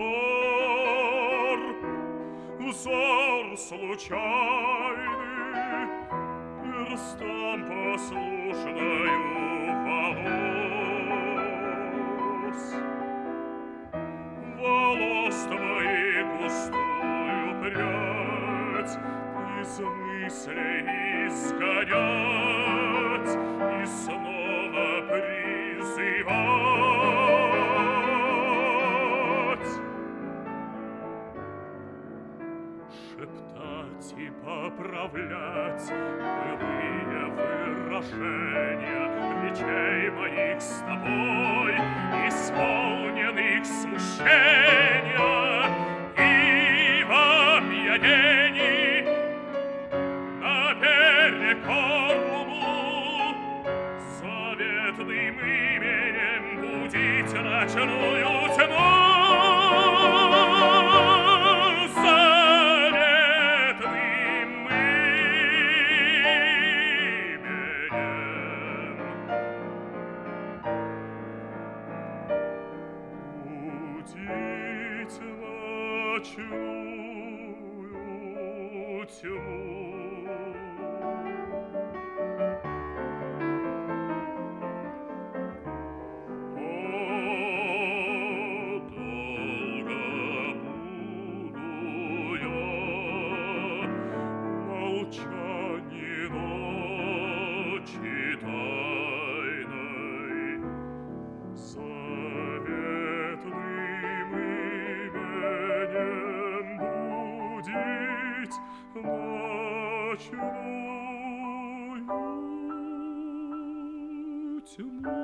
взор случайный, перстам послушною волос твоих густую прядь из мыслей изгонять и снова призывать, шептать и поправлять былые выражения речей моих с тобой, исполненных смущения и в опьянении наперекор уму заветным именем будить ночную тьму. Будить ночную тьму. О, долго буду я в молчании ночи тайной заветным именем будить ночную тьму.